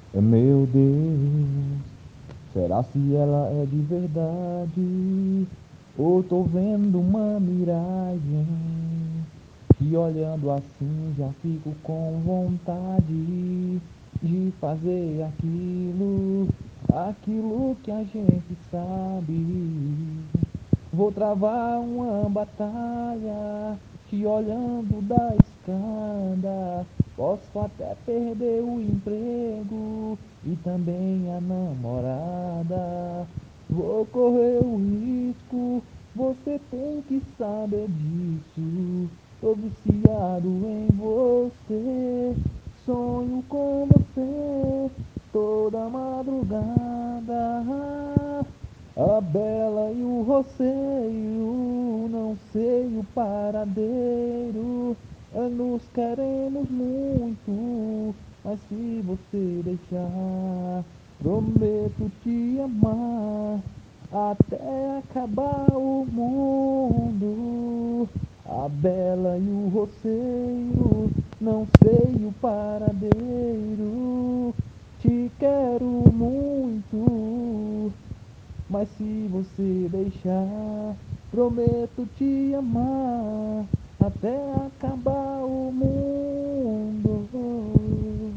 Meu Deus, será se ela é de verdade? Ou tô vendo uma miragem? Que olhando assim já fico com vontade de fazer aquilo que a gente sabe. Vou travar uma batalha, te olhando da escada. Posso até perder o emprego e também a namorada. Vou correr o risco, você tem que saber disso. Tô viciado em você, sonho com você toda madrugada. A bela e o roceiro, não sei o paradeiro. Nos queremos muito, mas se você deixar, prometo te amar até acabar o mundo. A bela e o roceiro, não sei o paradeiro. Te quero muito, mas se você deixar, prometo te amar até acabar o mundo.